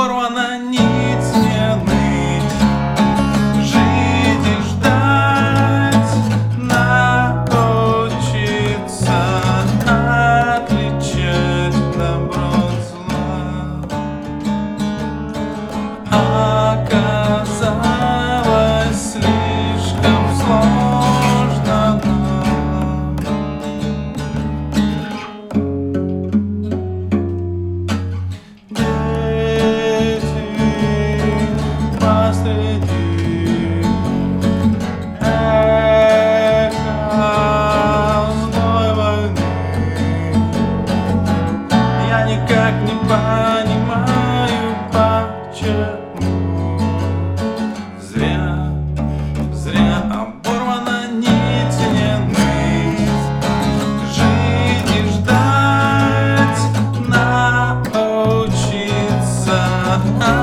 оборвана нить, не ныть, жить и ждать, научиться отличать добро от зла. Оказалось слишком сложно нам. Дети посреди эха злой войны. Я никак не понимаю, почему зря оборвана нить, не ныть, жить и ждать, научиться